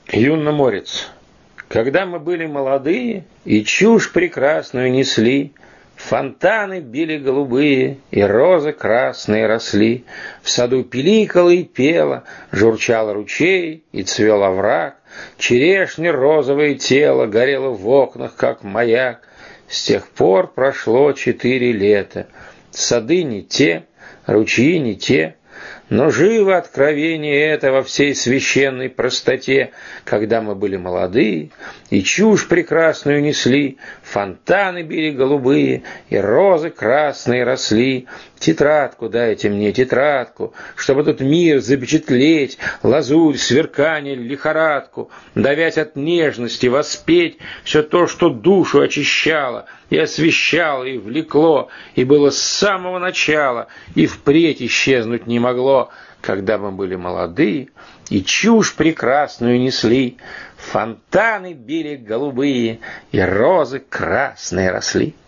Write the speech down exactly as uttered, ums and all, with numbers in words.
Юнноморец. Когда мы были молодые и чушь прекрасную несли, фонтаны били голубые, и розы красные росли. В саду пиликало и пело, журчал ручей, и цвел овраг. Черешня розовое тело горело в окнах, как маяк. С тех пор прошло четыре лета. Сады не те, ручьи не те, но живо откровение это во всей священной простоте. Когда мы были молодые и чушь прекрасную несли, фонтаны били голубые, и розы красные росли. Тетрадку дайте мне, тетрадку, чтобы этот мир запечатлеть, лазурь, сверкание, лихорадку, давять от нежности, воспеть все то, что душу очищало, и освещало, и влекло, и было с самого начала, и впредь исчезнуть не могло. Когда мы были молодые и чушь прекрасную несли, фонтаны били голубые, и розы красные росли.